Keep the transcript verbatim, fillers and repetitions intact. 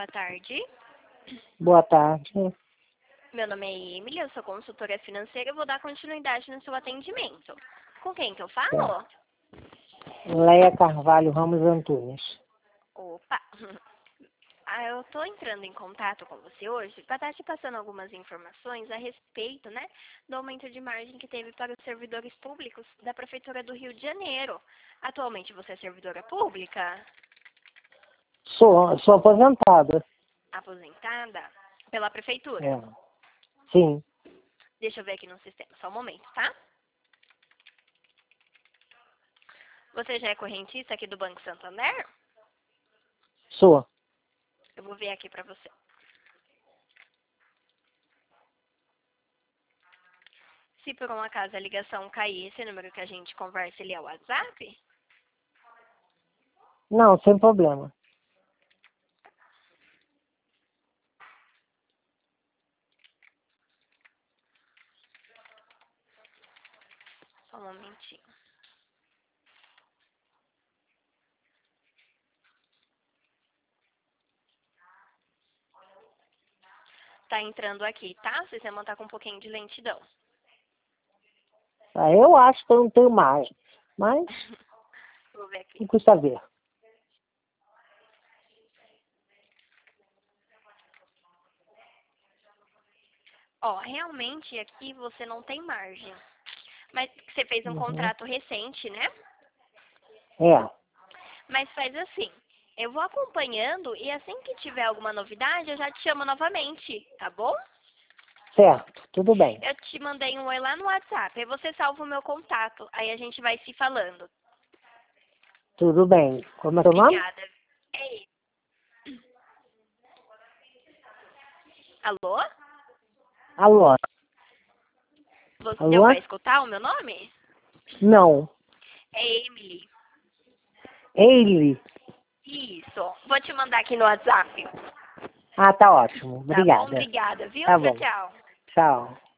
boa tarde. Boa tarde. Meu nome é Emily, eu sou consultora financeira e vou dar continuidade no seu atendimento. Com quem que eu falo? Leia Carvalho Ramos Antunes. Opa! Ah, eu estou entrando em contato com você hoje para estar te passando algumas informações a respeito, né, do aumento de margem que teve para os servidores públicos da Prefeitura do Rio de Janeiro. Atualmente você é servidora pública? Sou, sou aposentada. Aposentada? Pela Prefeitura? É. Sim, Deixa eu ver aqui no sistema, só um momento, tá? Você já é correntista aqui do Banco Santander? sou. Eu vou ver aqui para você. Se por um acaso a ligação cair, esse número que a gente conversa, ele é o WhatsApp? Não, sem problema. Só um momentinho. Tá entrando aqui, tá? O sistema tá com um pouquinho de lentidão. Ah, eu acho que eu não tenho mais, mas Vou ver aqui. não custa ver. Ó, realmente aqui você não tem margem. Mas você fez um Uhum. contrato recente, né? É, Mas faz assim, eu vou acompanhando e assim que tiver alguma novidade, eu já te chamo novamente, tá bom? certo, tudo bem. Eu te mandei um oi lá no WhatsApp, aí você salva o meu contato, aí a gente vai se falando. Tudo bem. Como é seu nome? Obrigada. Ei. Alô? Alô? Você deu Alô? pra escutar o meu nome? Não. É Emily. Ele. Isso. Vou te mandar aqui no WhatsApp. Ah, tá ótimo. Tá bom? Obrigada. Obrigada, viu? Tá Tchau, bom. tchau. Tchau.